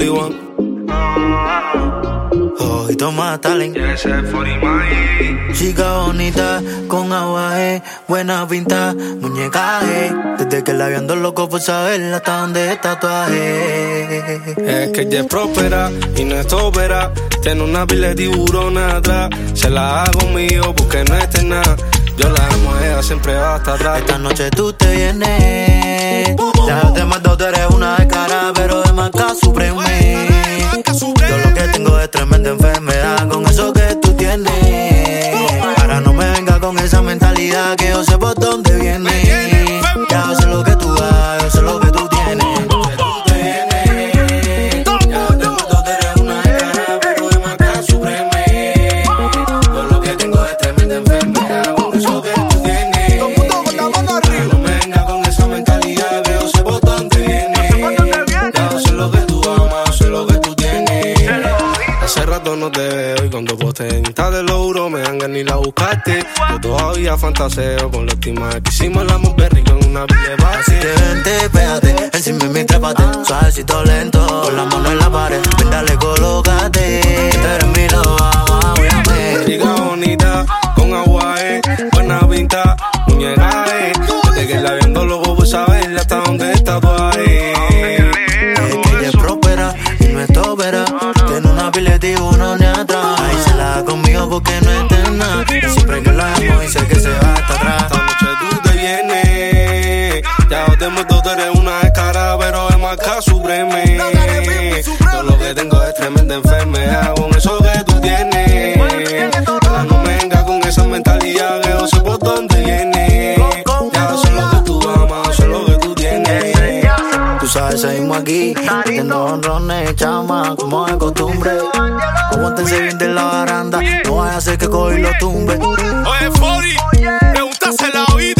only one. Y toma talent. Chica bonita, con aguaje, buena pinta, muñecaje. Desde que la vi ando loco por saber hasta dónde es tatuaje. Es que ella es próspera y no es tópera. Tiene una pila de tiburones atrás. Se la hago conmigo porque no esté nada. Yo la amo, ella siempre va hasta atrás. Esta noche tú te vienes. Las demás dos tú eres una de cara, pero de marca supreme. Yo lo que tengo es tremenda enfermedad con eso que tú tienes. Ahora no me venga con esa mentalidad que yo sé por dónde viene. Ya yo sé lo que tú das, yo sé lo que tú tienes. No te veo y cuando posteen de logro me dan ganas ni la buscaste. Yo todavía fantaseo con la última que hicimos la muy rico en una villa de así que vente, pégate, encima de mi trépate. Suavecito lento, con la mano en la pared. Ven, dale, colócate, tú eres mi loba, mami. Chica bonita, con aguaje, buena pinta, muñecaje. Desde que la viendo loco por saber hasta dónde está tu aje. Es que ella es próspera y no es tópera. Tiene una pila de tiburones atrás. Ahí se la da conmigo porque no es nada. Y siempre que la amo y sé que se va hasta atrás. Esta noche tú te vienes. Ya yo te meto, tú eres una descarada, pero es marca supreme. Yo lo que tengo es tremenda enfermedad con eso que tú tienes. Ahora no me venga con esa mentalidad que yo sé por dónde viene. Ya yo sé lo que tú amas, yo sé lo que tú tienes. Tú sabes, seguimos aquí, metiendo honrones, chama, como de costumbre. Aguántense bien de la baranda, no vaya a ser que coge y lo tumbe. Oye, Fori, pregúntasela a